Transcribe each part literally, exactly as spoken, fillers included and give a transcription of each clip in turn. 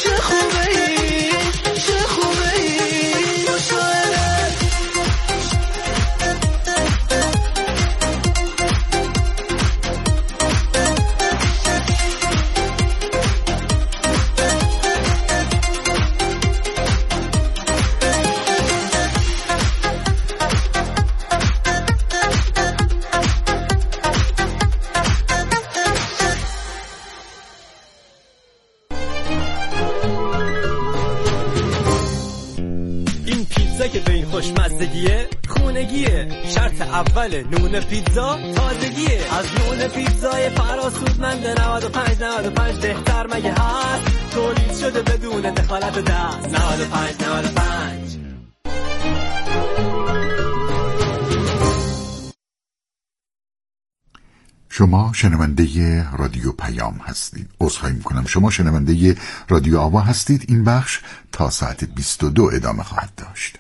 چه خوبه ای چه خوبه ای مشاعره. که به این خوشمزدگیه خونگیه، شرط اول نون پیتزا تازگیه. از نون پیتزای فراسودمند نود و پنج نود و پنج بهتر مگه هست؟ تولید شده بدون دخالت دست. نود و پنج نود و پنج. شما شنونده رادیو پیام هستید. عذرخواهی میکنم، شما شنونده رادیو آوا هستید. این بخش تا ساعت بیست و دو ادامه خواهد داشت.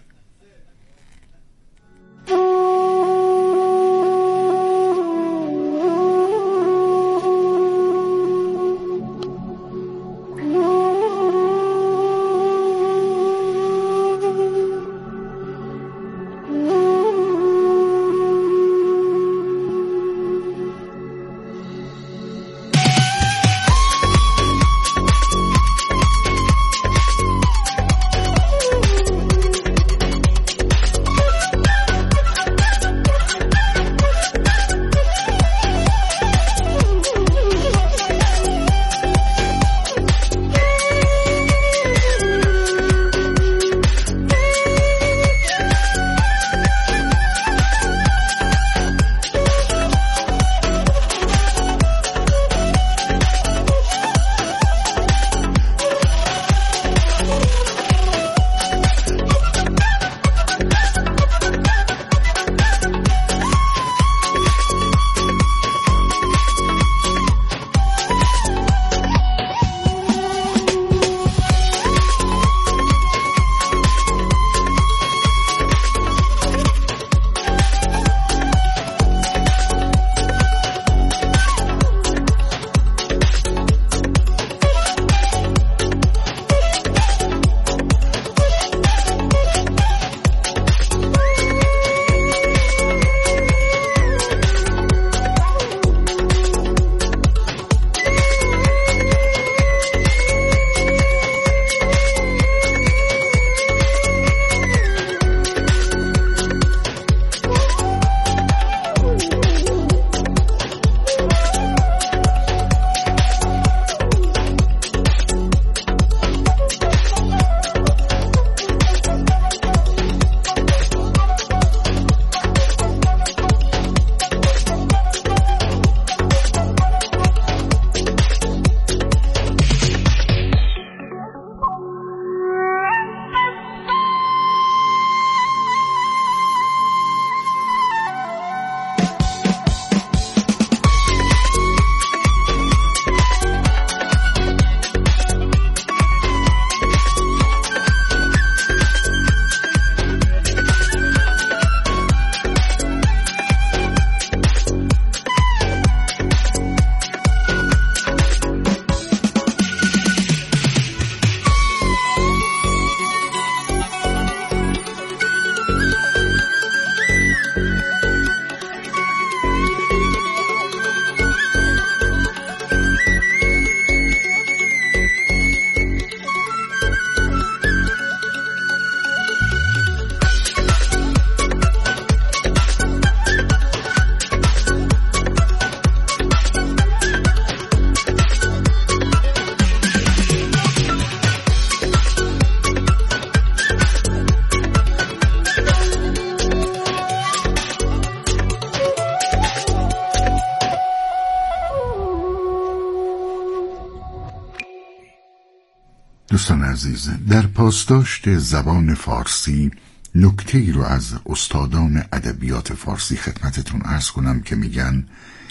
دوستان عزیز، در پاسداشت زبان فارسی نکته‌ای رو از استادان ادبیات فارسی خدمتتون عرض کنم که میگن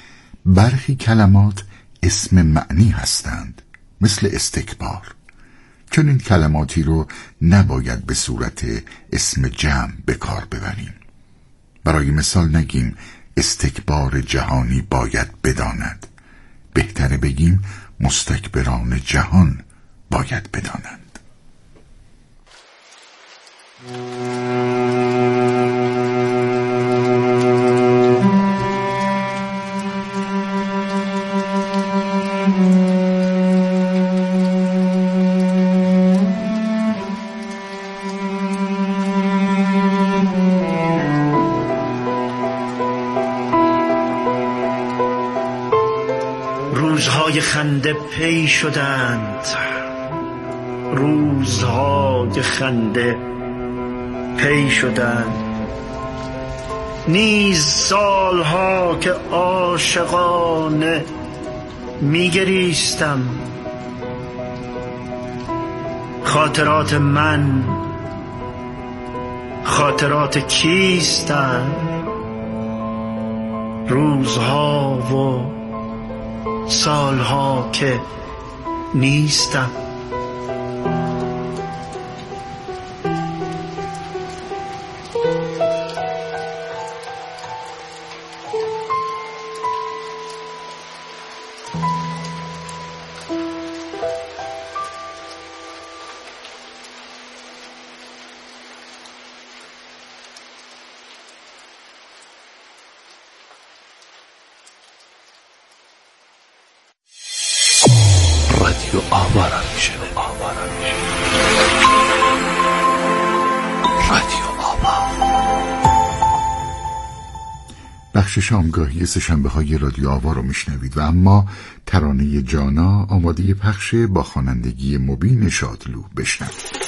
برخی کلمات اسم معنی هستند، مثل استکبار، چون این کلماتی رو نباید به صورت اسم جمع به کار ببریم. برای مثال نگیم استکبار جهانی باید بداند، بهتره بگیم مستکبران جهان باید بدانند. روزهای خنده پی شدند، روزهای خنده پی شدند، نیز سالها که عاشقانه میگریستم. خاطرات من خاطرات کیستند؟ روزها و سالها که نیستم. رادیو آوارا میشه آوارا میشه رادیو آوا. بخش شامگاهی سه‌شنبه های رادیو آوا رو میشنوید و اما ترانه جانا آماده پخش با خوانندگی مبین شادلو. بشنوید.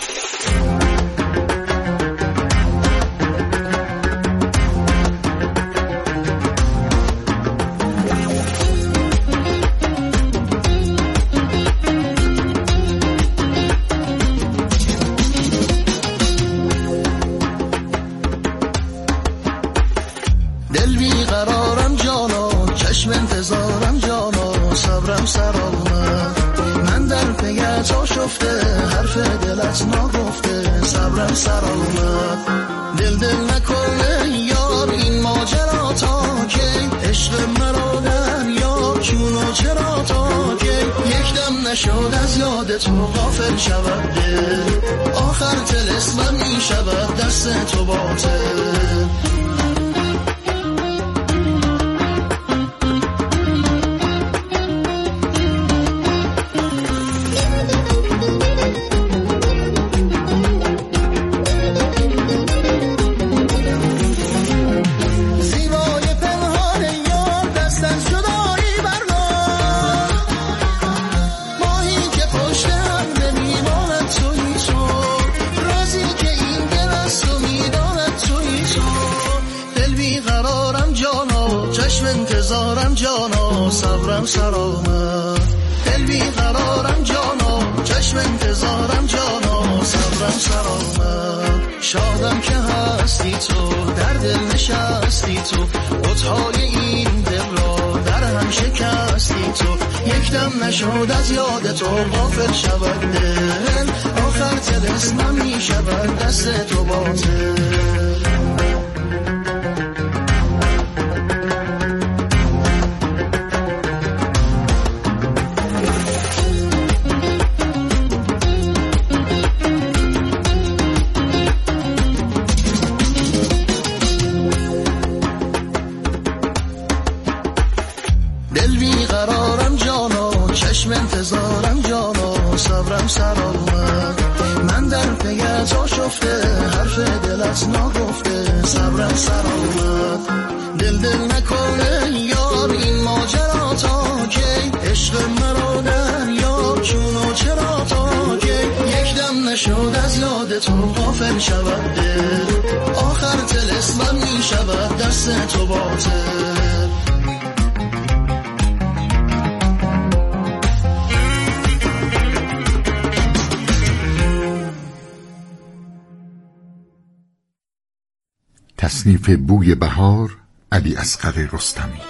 دل بیقرارم جانا، چشم انتظارم جانا، صبرم سر آمد، من در پیت آشفته، حرف دلت نگفته، صبرم سر آمد. دل دل نکنه یار این ماجرا تا کی، عشق مرا دریا چونو چرا تا کی، یک دم نشد از یاد تو غافل شود دل، آخر طلسمم می شود دست تو باطل. انتظارم جانا، صبرم سر آمد، دل بیقرارم جانا، چشم انتظارم جانا، صبرم سر آمد. شادم که هستی تو، در دل نشستی تو، بت‌های این دل را در هم شکستی تو، یک دم نشد از یاد تو غافل شود دل، آخر طلسمم می شود دست تو باطل. دل بیقرارم جانا، چشم انتظارم جانا، صبرم سر آمد، من در پیت آشفته، حرف دلت نگفته، صبرم سر آمد. دل دل نکنه یار این ماجرا تا کی، عشق مرا دریا چونو چرا تا کی، یک دم نشد از یاد تو غافل شود دل، آخر طلسمم می شود دست تو باطل. تصنیف بوی بهار، علی اصغر رستمی.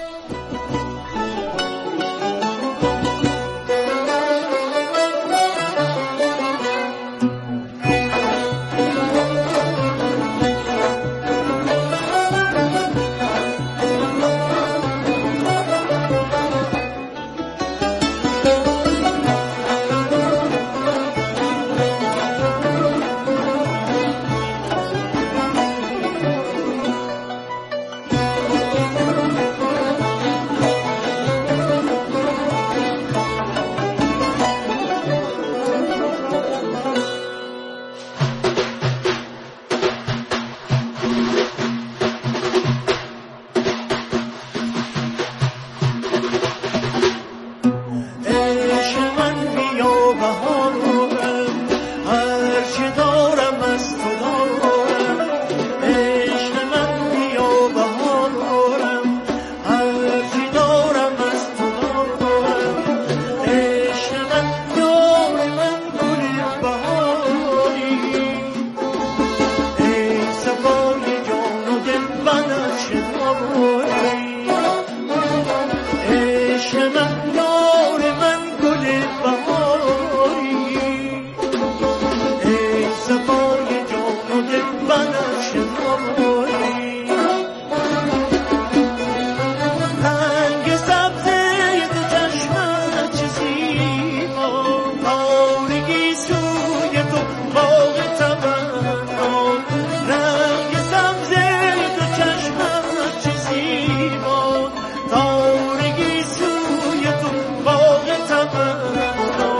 باغ تمنا رنگ سبزه تو چشمت چه زیبا تارگی سوی تو باغ تمنا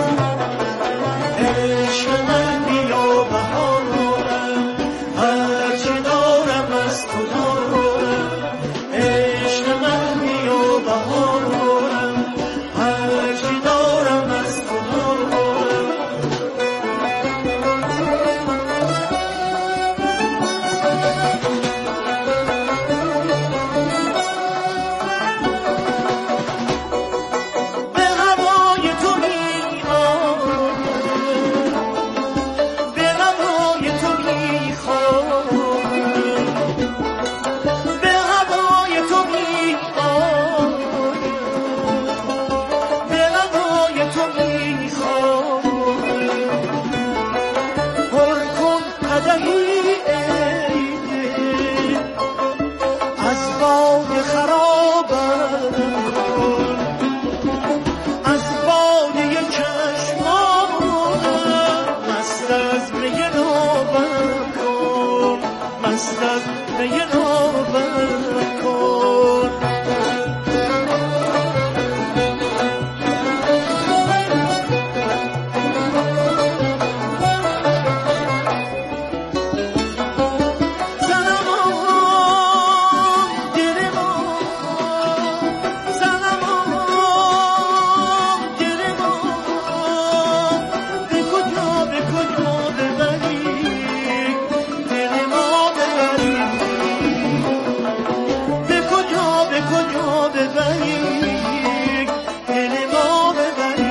عشق من بیا بهارم هرچه دارم از تو دارم عشق من بیا بهارم هرچه دارم از تو دارم به هوای تو می آمد به هوای تو می خواهم به هوای تو می آمد به هوای تو می خواهم پر کن قدحی ای دل از باد خرابم کن از باده چشمانم مست از می نابم کن مست از می نابم کن سلام دل ما سلام دل ما به کجا به کجا ببری دل ما ببری به کجا به کجا ببری دل ما ببری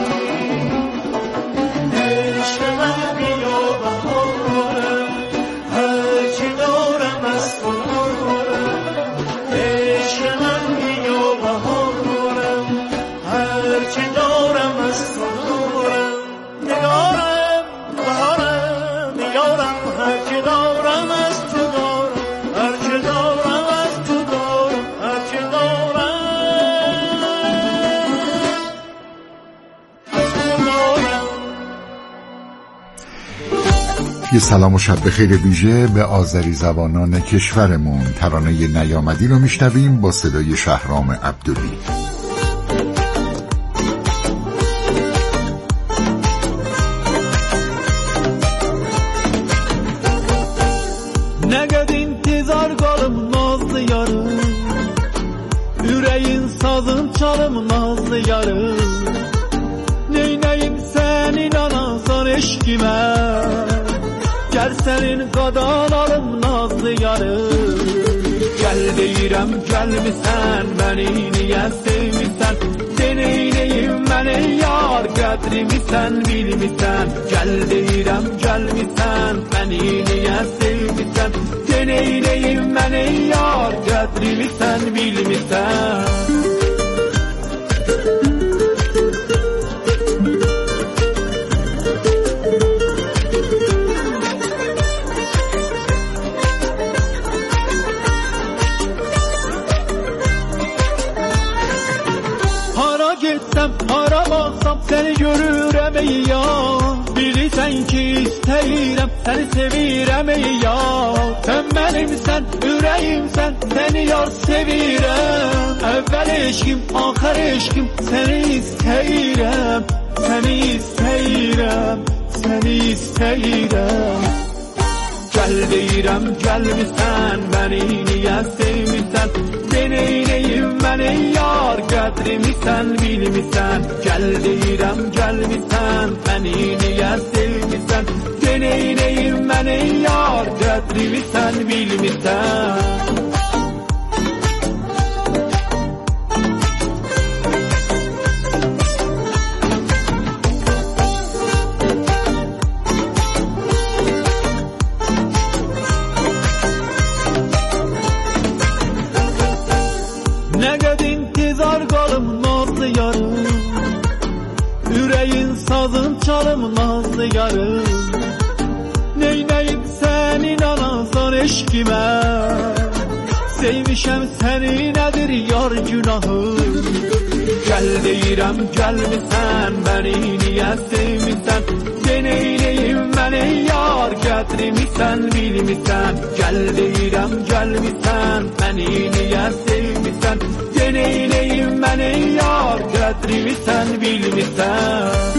عشق من بیا بهارم هرچه دارم از تو دارم عشق من بیا بهارم هرچه دارم از تو دارم نگارم بهارم نگارم هرچه دارم از تو دارم هرچه دارم از تو دارم هرچه دارم از تو دارم یه سلام و شب بخیر ویژه به آذری زبانان کشورمون. ترانه نیامدی رو میشنویم با صدای شهرام عبدلی. Nə qədər intizar qalım nazlı yarım Ürəyin sazın çalım nazlı yarım Neynəyim sənin anasan eşkimə Gəl sənin qadan alım nazlı yarım Gəl deyirəm gəlmisən məni niyə sevmisən Deneynəyim mənə yar qədrimi sən bilmisən Gəl deyirəm gəlmisən məni niyə sevmisən Deneynəyim mənə yar qədrimi sən bilmisən Hara getsəm, hara baxsam səni görürəm ey yar Bilirsən ki istəyirəm, səni sevirəm ey yar Sən mənimsən, ürəyimsən, səni yar sevirəm Əvvəl eşkim, axır eşkim, səni istəyirəm Səni istəyirəm, səni istəyirəm Gəl deyirəm, gəlmisən, məni niyə sevmisən Deneynəyim mənə yar, qədrimi sən bilmisən Gəl deyirəm, gəlmisən, məni niyə sevmisən Deneynəyim mənə yar, qədrimi sən bilmisən Nə qədər intizar qalım nazlı yarım Ürəyin sazın çalım nazlı yarım Neynəyim sənin anasan eşkimə Sevmişəm səni nədir yar günahı Gəl deyirəm gəlmisən məni niyə sevmisən Deneynəyim Kadrimisen bilmisen Gel deyirəm gelmisen Beni niye sevmisen Deneyleyim ben ey yar Kadrimisen bilmisen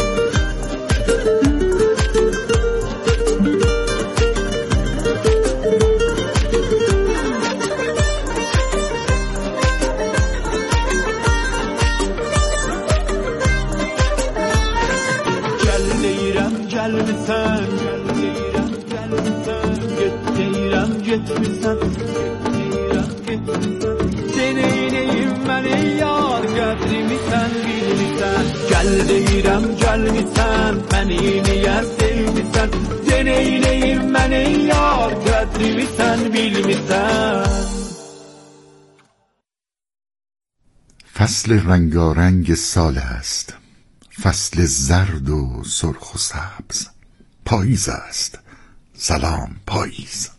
Gelmesen, gelmeyirəm, gelmesen Get deyirəm, getmisən Get deyirəm, getmisən Deneyleyim mən ey yar Qədrimisən, bilmisən Gel deyirəm, gelmisən Beni niyə sevmisən Deneyleyim mən ey yar Qədrimisən, bilmisən فصل رنگارنگ سال است، فصل زرد و سرخ و سبز. پاییز است، سلام پاییز.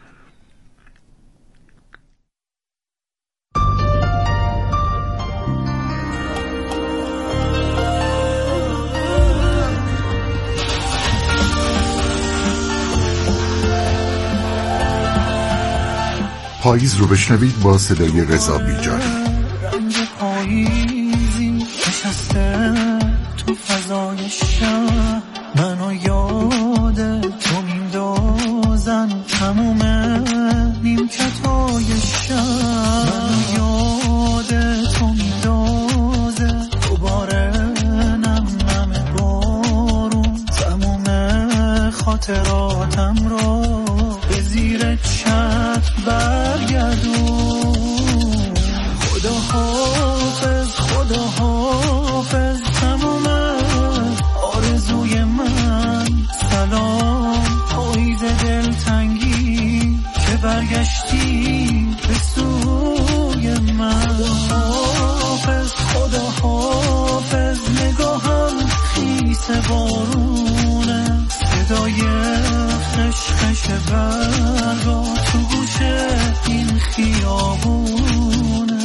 پاییز رو بشنوید با صدای رضا بیجانی. پاییزی نشسته تو فضای شهر، منو یاد تو میندازن تموم نیمکتای شهر، منو یاد تو میندازه دوباره نم نم بارون، تموم خاطراتم رو به زیر چتر برگردون. خدا حافظ خدا حافظ تمام آرزوی من، سلام پاییز دلتنگی که برگشتی به سوی من. حافظ خدا حافظ نگاهم خیس بارونه، صدای خش خش برگا تو گوش این خیابونه.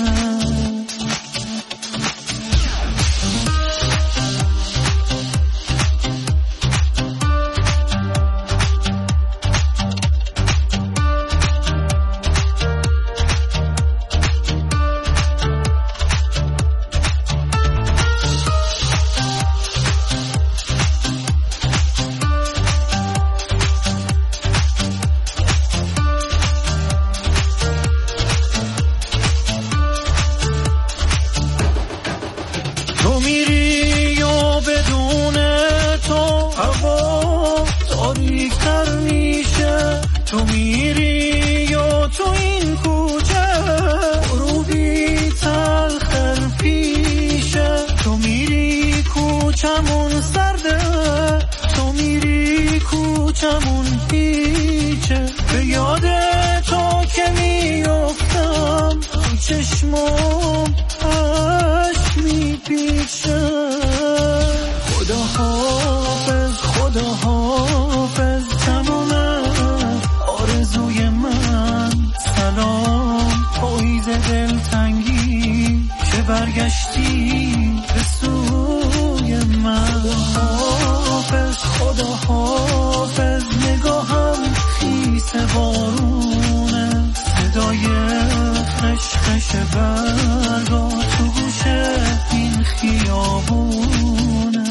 تو میری یا تو این کوچه غروبی تلخر پیشه، تو میری کوچمون سرده، تو میری کوچمون پیچه، به یاد تو که میافتم تو چشمام عشق میپیچه. خدا حافظ خدا حافظ تمام آرزوی من، سلام پاییز دلتنگی که برگشتی به سوی من. حافظ خدا حافظ نگاهم خیس بارونه، صدای خش خش برگا تو گوش این خیابونه.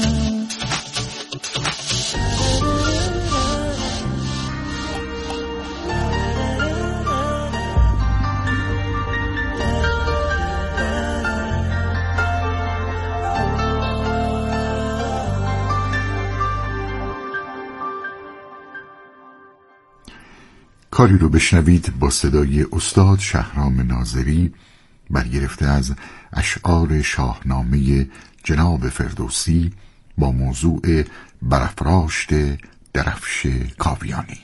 کاری رو بشنوید با صدای استاد شهرام ناظری، برگرفته از اشعار شاهنامه جناب فردوسی با موضوع برافراشت درفش کاویانی.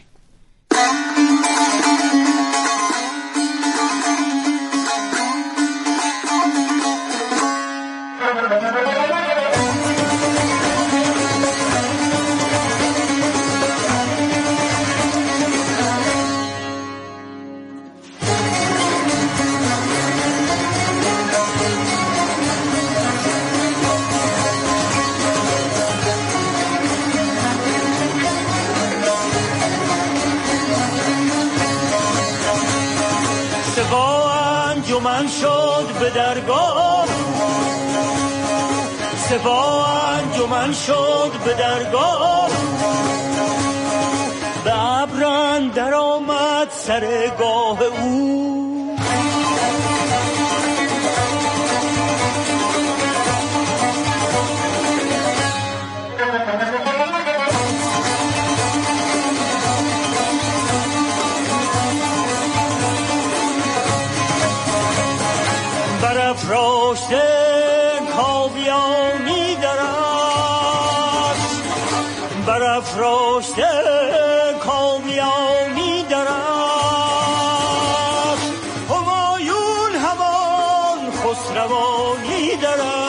شد به درگاه سپاه انجمن شد به درگاه به ابر اندر آمد سرگاه او برافراشته کاویانی درست برافراشته کاویانی درست همایون همان خسروانی درست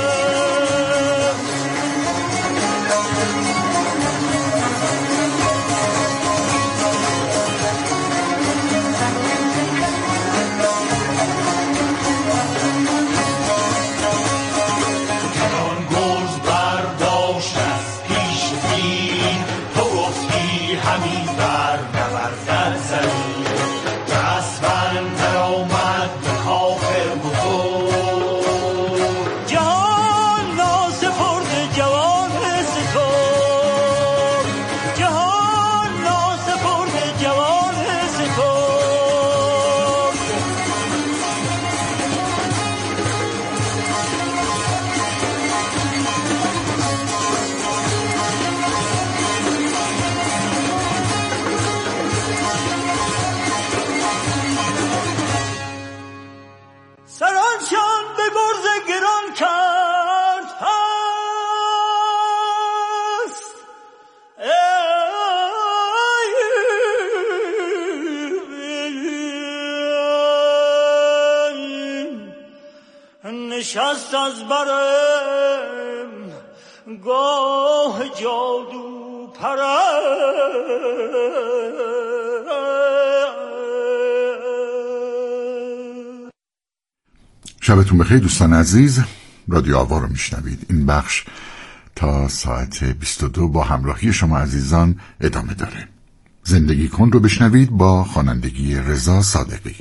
نشست از برم گاه جادو پرست. شبتون بخیر دوستان عزیز، رادیو آوا رو میشنوید. این بخش تا ساعت بیست و دو با همراهی شما عزیزان ادامه داره. زندگی کن رو بشنوید با خوانندگی رضا صادقی.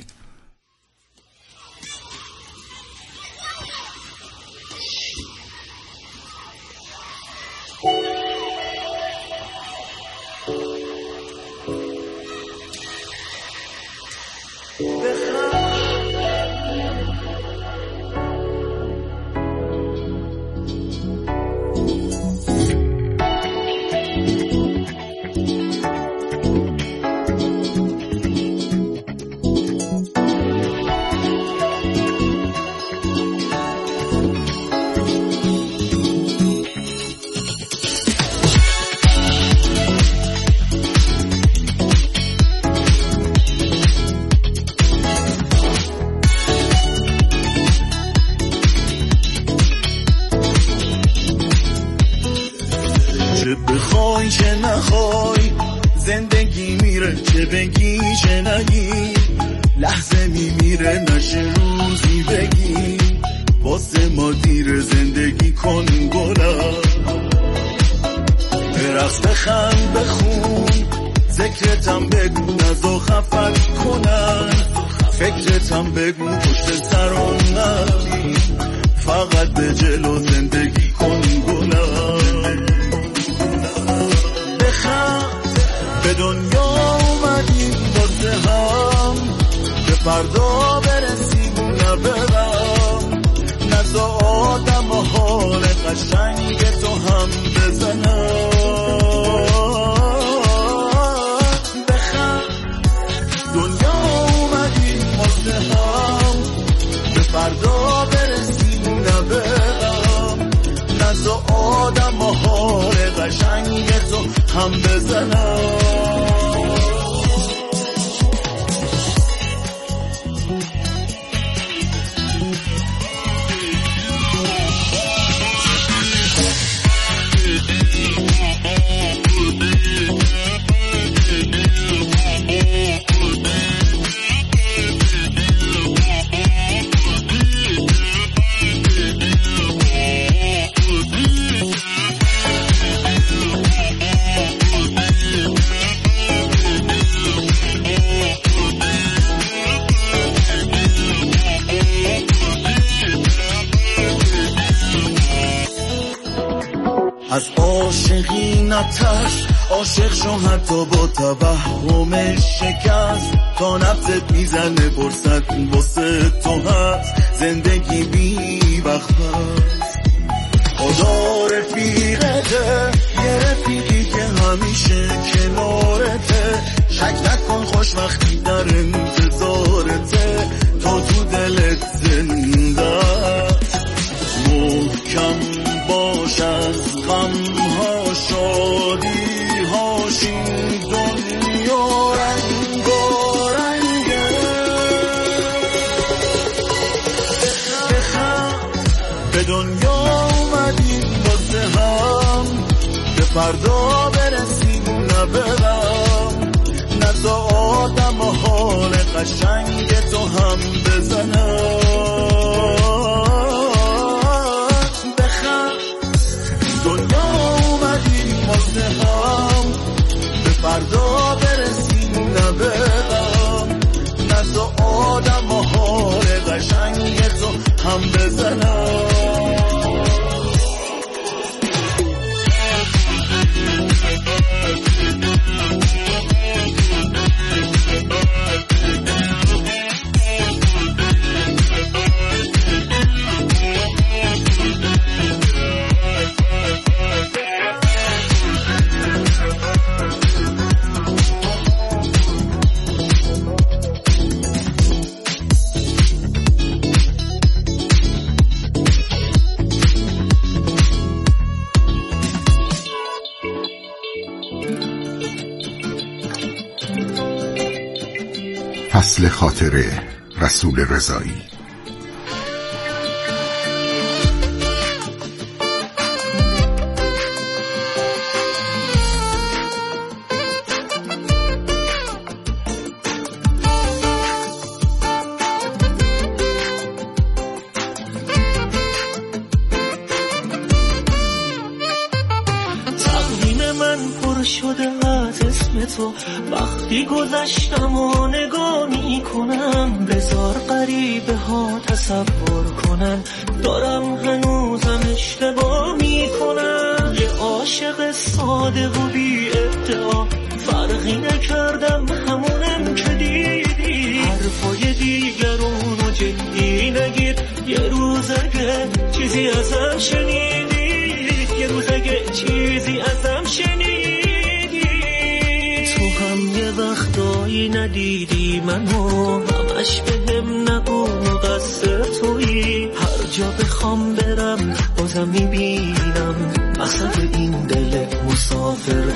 زندگی میره چه بگی چه نگی، لحظه میمیره نشه روزی بگی، واسه ما دیر زندگی کن گلم، برقص بخند بخون ذکرتم بگو نزا خفت کنن، فکرتم بگو پشت سرم نبی، فقط به جلو زندگی کن گلم، بخند به دنیا اومدیم واسه هم، به فردا برسیم نه برم، نزا آدم و حال قشنگ تو هم بزنم، بخند دنیا اومدیم واسه هم، به فردا برسیم نه برم، نزا آدم و حال قشنگ تو هم بزنم. ترس عاشق شو حتی با توهم شکست تا نفست میزنه برست واسه تو هست زندگی بی وقت هست خدا رفیقته یه رفیقی که همیشه کنارته شک نکن خوشبختی در انتظارته تا تو دلت زنده محکم باش از غمها شادی هاش این دنیا رنگارنگه به دنیا اومدیم واسه هم به فردا برسیم نه برم نزا آدم حال قشنگ تو هم بزنم بخم دنیا اومدیم واسه هم به فردا برسیم نه برم نزا آدم حال قشنگ تو هم بزنم فصل خاطره رسول رضایی. تقویم من پر شده از اسم تو وقتی گذشتم و نگاه می کنم بذار غریبه ها تصور کنن دارم هنوزم اشتباه می کنم یه عاشق صادق و بی ادعا فرقی نکردم همونم که دیدی حرفای دیگرونو جدی نگیر یه روز اگه چیزی ازم شنیدی یه روز اگه چیزی ازم شنیدی تو هم یه وقتایی ندیدی منو همش بهم نگو قصر تویی هر جا بخوام برم بازم میبینم مقصد این دل مسافر